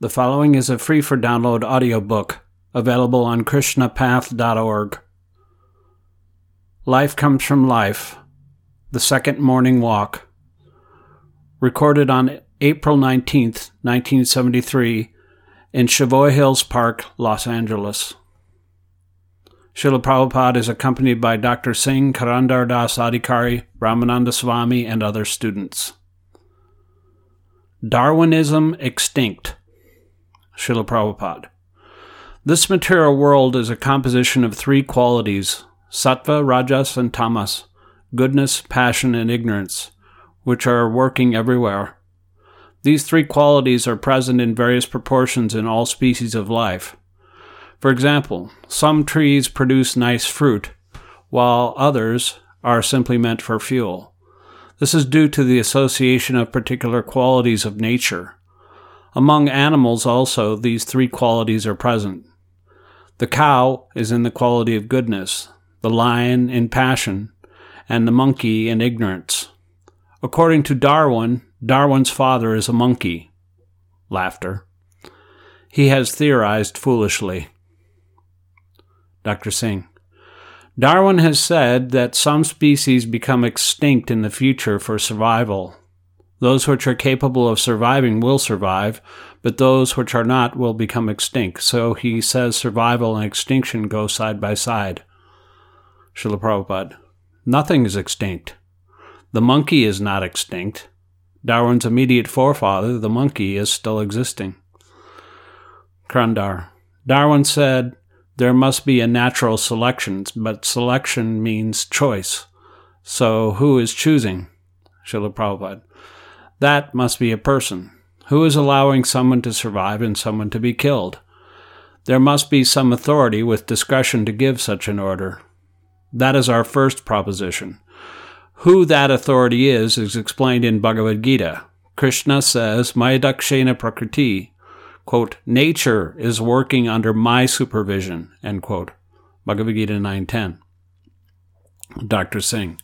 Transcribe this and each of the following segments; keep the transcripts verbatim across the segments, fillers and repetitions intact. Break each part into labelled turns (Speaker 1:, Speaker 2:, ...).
Speaker 1: The following is a free-for-download audiobook available on krishna path dot org. Life Comes from Life, The Second Morning Walk. Recorded on April nineteenth, nineteen seventy-three, in Savoy Hills Park, Los Angeles. Srila Prabhupada is accompanied by Doctor Singh, Karandar Das Adhikari, Ramananda Swami, and other students. Darwinism Extinct. Srila Prabhupada. This material world is a composition of three qualities, sattva, rajas, and tamas, goodness, passion, and ignorance, which are working everywhere. These three qualities are present in various proportions in all species of life. For example, some trees produce nice fruit, while others are simply meant for fuel. This is due to the association of particular qualities of nature. Among animals also, these three qualities are present. The cow is in the quality of goodness, the lion in passion, and the monkey in ignorance. According to Darwin, Darwin's father is a monkey. Laughter. He has theorized foolishly. Doctor Singh. Darwin has said that some species become extinct in the future for survival. Those which are capable of surviving will survive, but those which are not will become extinct. So he says survival and extinction go side by side. Srila Prabhupada. Nothing is extinct. The monkey is not extinct. Darwin's immediate forefather, the monkey, is still existing. Karandar. Darwin said there must be a natural selection, but selection means choice. So who is choosing? Srila Prabhupada. That must be a person. Who is allowing someone to survive and someone to be killed? There must be some authority with discretion to give such an order. That is our first proposition. Who that authority is is explained in Bhagavad Gita. Krishna says, Mayadakshena prakriti, quote, nature is working under my supervision, end quote. Bhagavad Gita nine ten. Doctor Singh.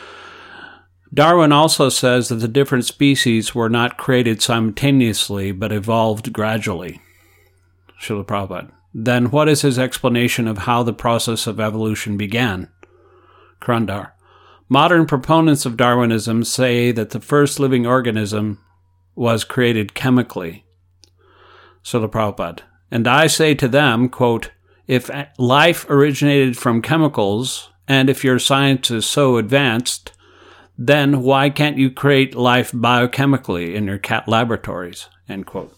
Speaker 1: Darwin also says that the different species were not created simultaneously, but evolved gradually. Srila Prabhupada. Then what is his explanation of how the process of evolution began? Karandar. Modern proponents of Darwinism say that the first living organism was created chemically. Srila Prabhupada. And I say to them, quote, if life originated from chemicals, and if your science is so advanced, then why can't you create life biochemically in your cat laboratories? End quote.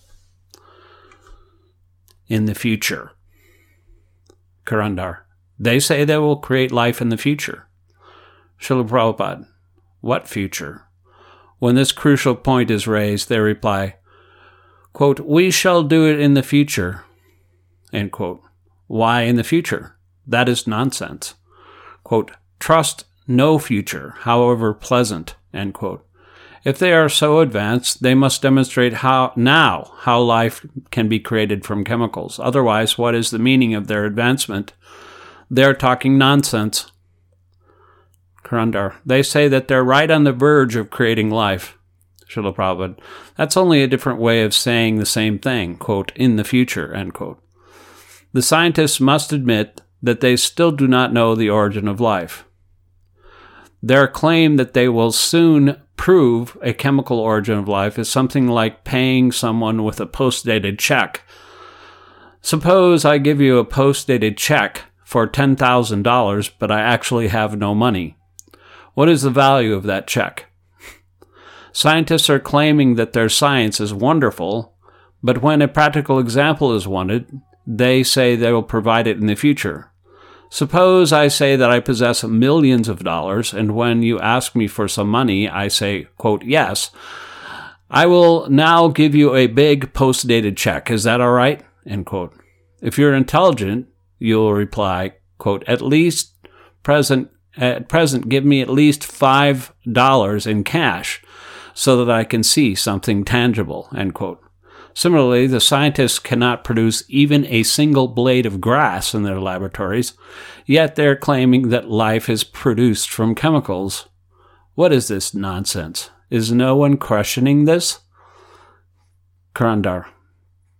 Speaker 1: In the future. Karandar. They say they will create life in the future. Srila Prabhupada. What future? When this crucial point is raised, they reply, quote, we shall do it in the future. End quote. Why in the future? That is nonsense. Quote, trust no future, however pleasant, end quote. If they are so advanced, they must demonstrate how now how life can be created from chemicals. Otherwise, what is the meaning of their advancement? They're talking nonsense. Karandar. They say that they're right on the verge of creating life. Srila Prabhupada. That's only a different way of saying the same thing, quote, in the future, end quote. The scientists must admit that they still do not know the origin of life. Their claim that they will soon prove a chemical origin of life is something like paying someone with a post-dated check. Suppose I give you a post-dated check for ten thousand dollars, but I actually have no money. What is the value of that check? Scientists are claiming that their science is wonderful, but when a practical example is wanted, they say they will provide it in the future. Suppose I say that I possess millions of dollars, and when you ask me for some money, I say, quote, yes, I will now give you a big post-dated check. Is that all right? End quote. If you're intelligent, you'll reply, quote, at least present, at present, give me at least five dollars in cash so that I can see something tangible, end quote. Similarly, the scientists cannot produce even a single blade of grass in their laboratories, yet they're claiming that life is produced from chemicals. What is this nonsense? Is no one questioning this? Karandar.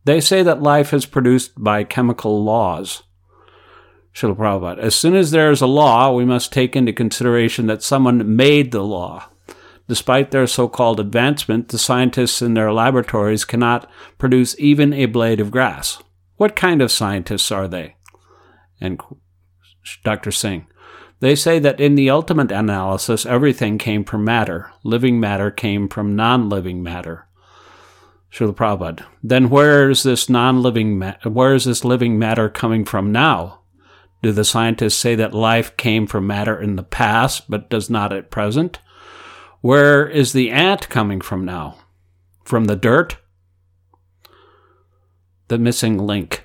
Speaker 1: They say that life is produced by chemical laws. Srila Prabhupada, as soon as there is a law, we must take into consideration that someone made the law. Despite their so-called advancement, the scientists in their laboratories cannot produce even a blade of grass. What kind of scientists are they? And Doctor Singh, they say that in the ultimate analysis, everything came from matter. Living matter came from non-living matter. Srila Prabhupada, then where is this non-living, ma- where is this living matter coming from now? Do the scientists say that life came from matter in the past, but does not at present? Where is the ant coming from now? From the dirt? The missing link.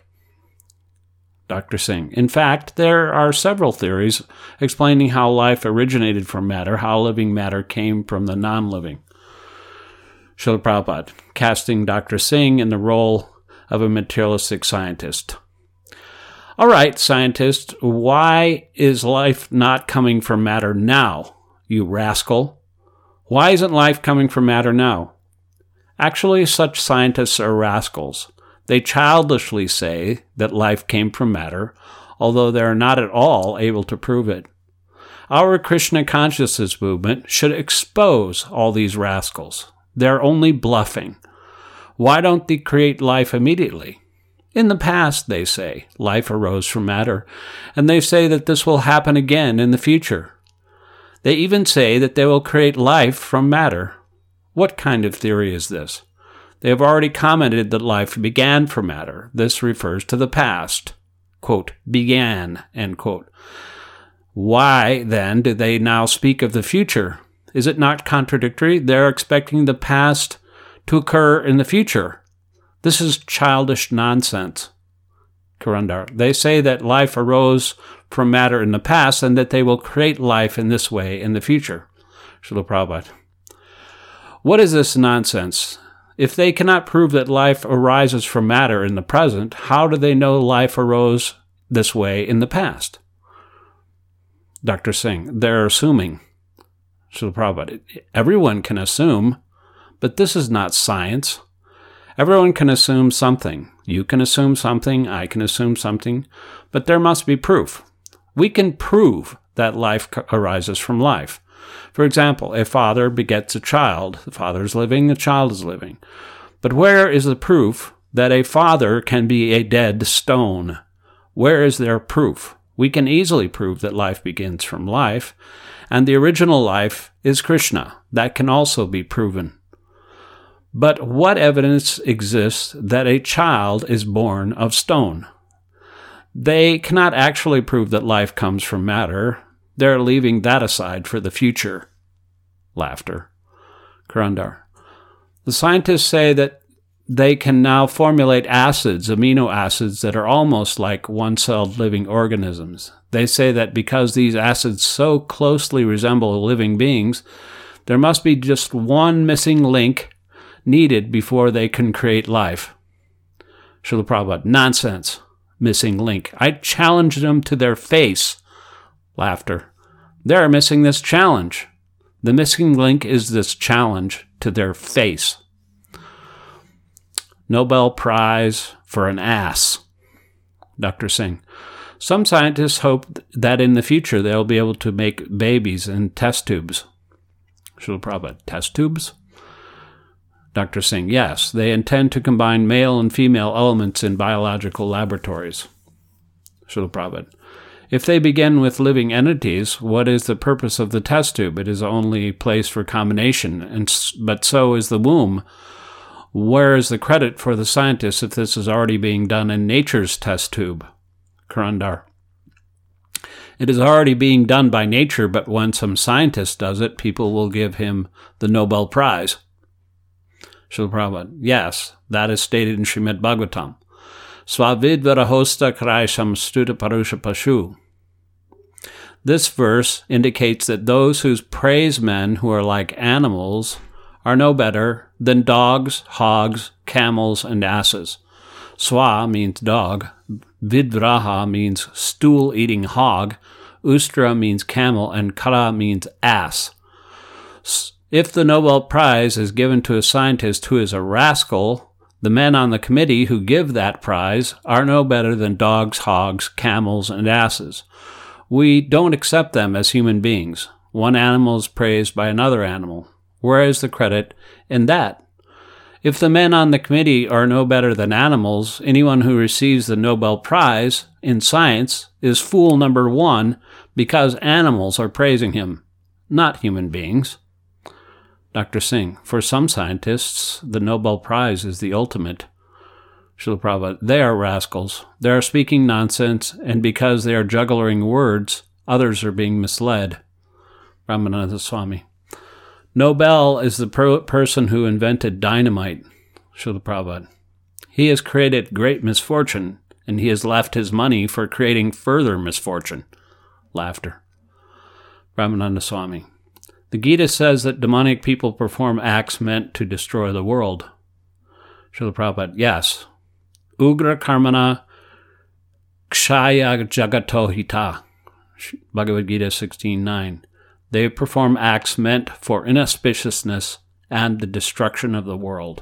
Speaker 1: Doctor Singh, in fact, there are several theories explaining how life originated from matter, how living matter came from the non-living. Srila Prabhupada, casting Doctor Singh in the role of a materialistic scientist. All right, scientist, why is life not coming from matter now, you rascal? Why isn't life coming from matter now? Actually, such scientists are rascals. They childishly say that life came from matter, although they are not at all able to prove it. Our Krishna consciousness movement should expose all these rascals. They're only bluffing. Why don't they create life immediately? In the past, they say, life arose from matter, and they say that this will happen again in the future. They even say that they will create life from matter. What kind of theory is this? They have already commented that life began from matter. This refers to the past. Quote, began, end quote. Why, then, do they now speak of the future? Is it not contradictory? They're expecting the past to occur in the future. This is childish nonsense. Karandar, they say that life arose from matter in the past and that they will create life in this way in the future. Srila Prabhupada. What is this nonsense? If they cannot prove that life arises from matter in the present, how do they know life arose this way in the past? Doctor Singh, they're assuming. Srila Prabhupada, everyone can assume, but this is not science. Everyone can assume something. You can assume something, I can assume something, but there must be proof. We can prove that life arises from life. For example, a father begets a child. The father is living, the child is living. But where is the proof that a father can be a dead stone? Where is their proof? We can easily prove that life begins from life, and the original life is Krishna. That can also be proven. But what evidence exists that a child is born of stone? They cannot actually prove that life comes from matter. They're leaving that aside for the future. Laughter. Karandar. The scientists say that they can now formulate acids, amino acids, that are almost like one-celled living organisms. They say that because these acids so closely resemble living beings, there must be just one missing link needed before they can create life. Srila Prabhupada, nonsense. Missing link. I challenged them to their face. Laughter. They're missing this challenge. The missing link is this challenge to their face. Nobel Prize for an ass. Doctor Singh. Some scientists hope that in the future they'll be able to make babies in test tubes. Srila Prabhupada. Test tubes? Doctor Singh, yes, they intend to combine male and female elements in biological laboratories. Srila Prabhupada, if they begin with living entities, what is the purpose of the test tube? It is only a place for combination, and but so is the womb. Where is the credit for the scientists if this is already being done in nature's test tube? Karandar, it is already being done by nature, but when some scientist does it, people will give him the Nobel Prize. Srila Prabhupada, yes, that is stated in Srimad Bhagavatam. Svavidvara hosta kraisham stuta parusha pashu. This verse indicates that those who praise men who are like animals are no better than dogs, hogs, camels, and asses. Swa means dog, vidvraha means stool-eating hog, ustra means camel, and kara means ass. If the Nobel Prize is given to a scientist who is a rascal, The men on the committee who give that prize are no better than dogs, hogs, camels, and asses. We don't accept them as human beings. One animal is praised by another animal. Where is the credit in that? If the men on the committee are no better than animals, anyone who receives the Nobel Prize in science is fool number one because animals are praising him, not human beings. Doctor Singh, for some scientists, the Nobel Prize is the ultimate. Srila Prabhupada, they are rascals. They are speaking nonsense, and because they are juggling words, others are being misled. Ramananda Swami. Nobel is the per- person who invented dynamite. Srila Prabhupada. He has created great misfortune, and he has left his money for creating further misfortune. Laughter. Ramananda Swami. The Gita says that demonic people perform acts meant to destroy the world. Srila Prabhupada, yes. Ugra karmana kshaya jagato hita. Bhagavad Gita sixteen nine. They perform acts meant for inauspiciousness and the destruction of the world.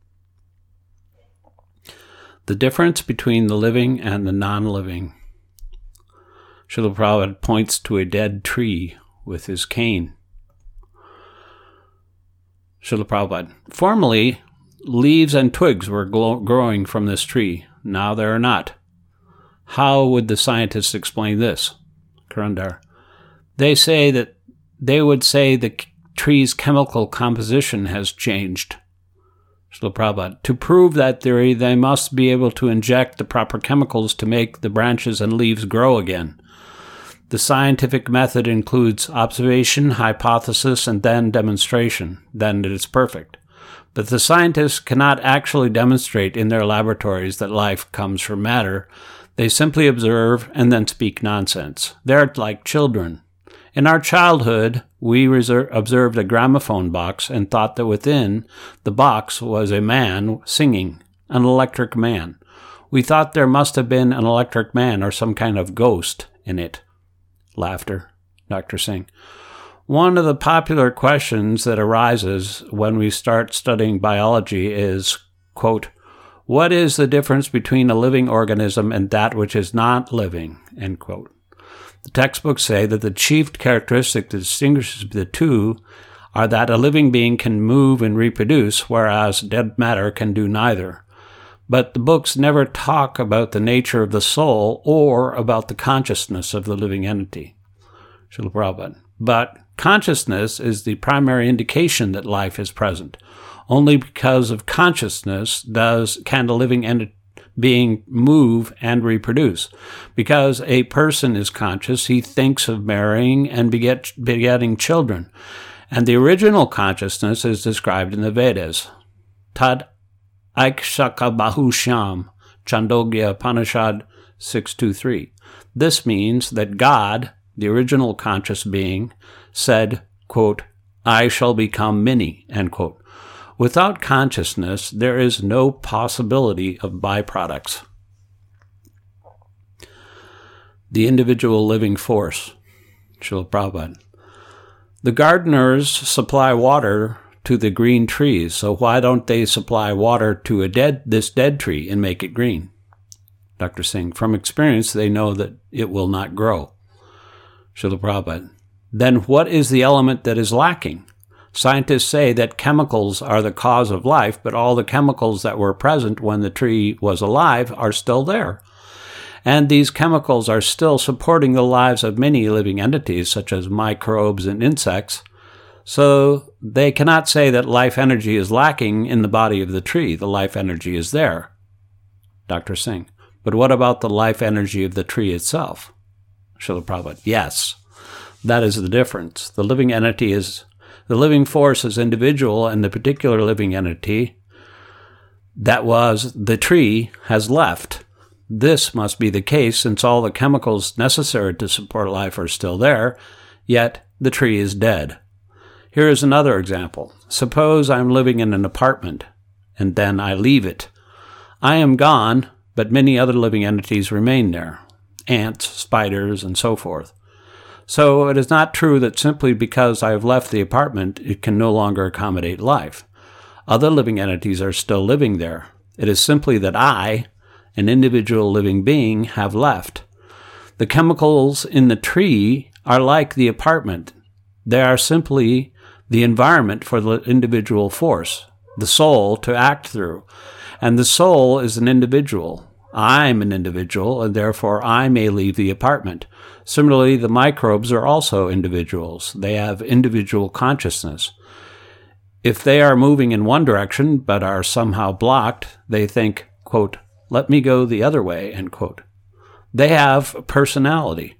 Speaker 1: The difference between the living and the non-living. Srila Prabhupada points to a dead tree with his cane. Srila Prabhupada. Formerly, leaves and twigs were glow- growing from this tree. Now they are not. How would the scientists explain this? Karandar. They say that they would say the tree's chemical composition has changed. Srila Prabhupada. To prove that theory, they must be able to inject the proper chemicals to make the branches and leaves grow again. The scientific method includes observation, hypothesis, and then demonstration. Then it is perfect. But the scientists cannot actually demonstrate in their laboratories that life comes from matter. They simply observe and then speak nonsense. They're like children. In our childhood, we reser- observed a gramophone box and thought that within the box was a man singing, an electric man. We thought there must have been an electric man or some kind of ghost in it. Laughter. Doctor Singh. One of the popular questions that arises when we start studying biology is, quote, what is the difference between a living organism and that which is not living, end quote. The textbooks say that the chief characteristic that distinguishes the two are that a living being can move and reproduce, whereas dead matter can do neither. But the books never talk about the nature of the soul or about the consciousness of the living entity. Srila Prabhupada. But consciousness is the primary indication that life is present. Only because of consciousness does can the living entity being move and reproduce. Because a person is conscious, he thinks of marrying and beget, begetting children. And the original consciousness is described in the Vedas. Tad Aikshaka Bahusham, Chandogya Upanishad six two three. This means that God, the original conscious being, said, quote, I shall become many, end quote. Without consciousness, there is no possibility of byproducts. The individual living force. Srila Prabhupada. The gardeners supply water to the green trees, so why don't they supply water to a dead this dead tree and make it green? Doctor Singh. From experience, they know that it will not grow. Srila Prabhupada. Then what is the element that is lacking? Scientists say that chemicals are the cause of life, but all the chemicals that were present when the tree was alive are still there. And these chemicals are still supporting the lives of many living entities, such as microbes and insects. So they cannot say that life energy is lacking in the body of the tree. The life energy is there. Doctor Singh. But what about the life energy of the tree itself? Srila Prabhupada. Yes, that is the difference. The living entity is The living force is individual, and the particular living entity that was the tree has left. This must be the case since all the chemicals necessary to support life are still there, yet the tree is dead. Here is another example. Suppose I'm living in an apartment, and then I leave it. I am gone, but many other living entities remain there. Ants, spiders, and so forth. So it is not true that simply because I have left the apartment, it can no longer accommodate life. Other living entities are still living there. It is simply that I, an individual living being, have left. The chemicals in the tree are like the apartment. They are simply the environment for the individual force, the soul, to act through. And the soul is an individual. I'm an individual, and therefore I may leave the apartment. Similarly, the microbes are also individuals. They have individual consciousness. If they are moving in one direction but are somehow blocked, they think, quote, let me go the other way, end quote. They have personality.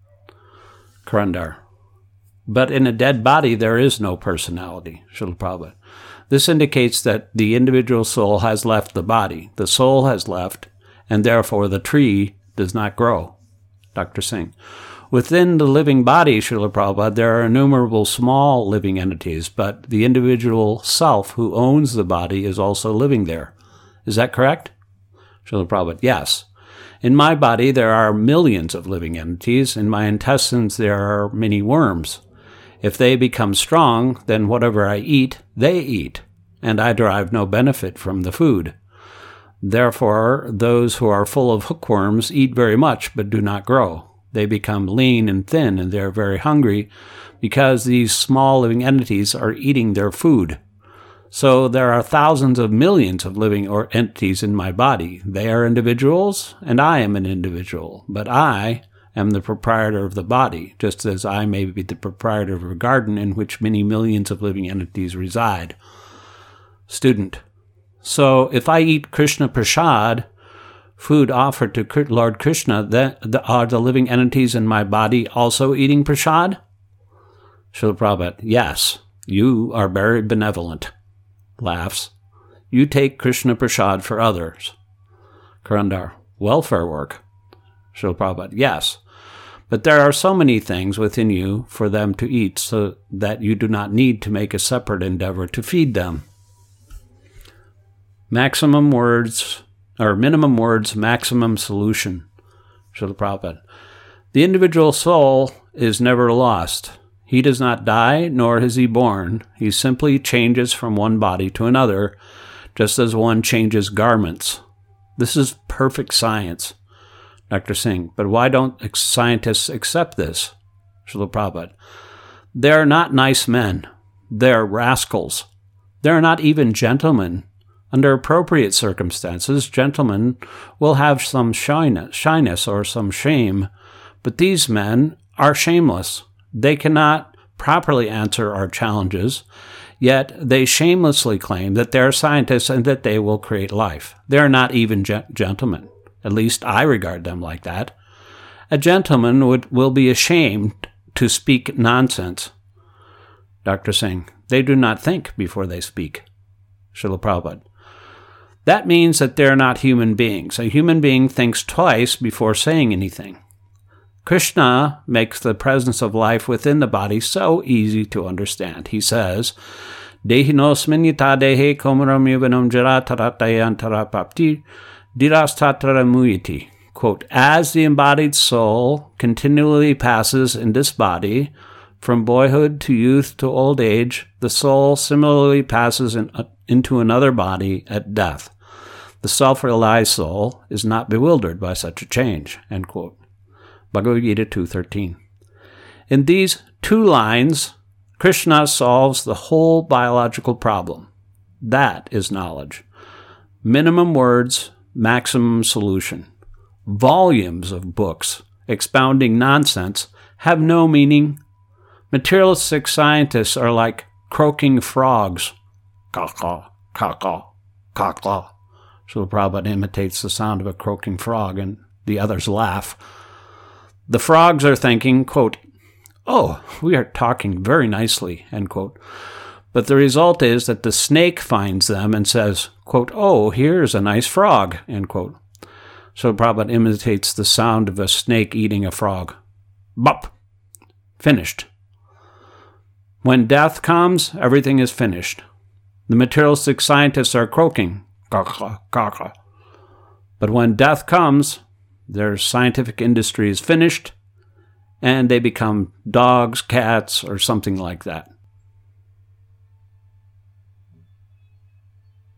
Speaker 1: Karandar. But in a dead body, there is no personality, Srila Prabhupada. This indicates that the individual soul has left the body. The soul has left, and therefore the tree does not grow. Doctor Singh. Within the living body, Srila Prabhupada, there are innumerable small living entities, but the individual self who owns the body is also living there. Is that correct? Srila Prabhupada. Yes. In my body, there are millions of living entities. In my intestines, there are many worms. If they become strong, then whatever I eat, they eat, and I derive no benefit from the food. Therefore, those who are full of hookworms eat very much but do not grow. They become lean and thin, and they are very hungry because these small living entities are eating their food. So there are thousands of millions of living or entities in my body. They are individuals, and I am an individual, but I am the proprietor of the body, just as I may be the proprietor of a garden in which many millions of living entities reside. Student. So if I eat Krishna Prasad, food offered to Lord Krishna, then are the living entities in my body also eating Prasad? Srila Prabhupada. Yes, you are very benevolent. Laughs. You take Krishna Prasad for others. Karandar. Welfare work. Srila Prabhupada. Yes. But there are so many things within you for them to eat so that you do not need to make a separate endeavor to feed them. Maximum words, or minimum words, maximum solution. Srila Prabhupada. The individual soul is never lost. He does not die, nor is he born. He simply changes from one body to another, just as one changes garments. This is perfect science. Doctor Singh. But why don't scientists accept this? Srila Prabhupada. They are not nice men. They are rascals. They are not even gentlemen. Under appropriate circumstances, gentlemen will have some shyness, shyness or some shame, but these men are shameless. They cannot properly answer our challenges, yet they shamelessly claim that they are scientists and that they will create life. They are not even ge- gentlemen. At least I regard them like that. A gentleman would, will be ashamed to speak nonsense. Doctor Singh. They do not think before they speak. Srila Prabhupada. That means that they're not human beings. A human being thinks twice before saying anything. Krishna makes the presence of life within the body so easy to understand. He says, Dehinosmin yata dehe komaram yuvanam jara taratayantara papti dirastatra muyati. Quote, as the embodied soul continually passes in this body, from boyhood to youth to old age, the soul similarly passes in, uh, into another body at death. The self-realized soul is not bewildered by such a change. End quote. Bhagavad Gita two thirteen. In these two lines, Krishna solves the whole biological problem. That is knowledge. Minimum words, maximum solution. Volumes of books expounding nonsense have no meaning. Materialistic scientists are like croaking frogs. Caw-caw, caw-caw, caw-caw. So Prabhupada imitates the sound of a croaking frog, and the others laugh. The frogs are thinking, quote, oh, we are talking very nicely, end quote. But the result is that the snake finds them and says, quote, oh, here's a nice frog, end quote. So Prabhupada imitates the sound of a snake eating a frog. Bop! Finished. When death comes, everything is finished. The materialistic scientists are croaking, caw-caw, caw-caw. But when death comes, their scientific industry is finished, and they become dogs, cats, or something like that.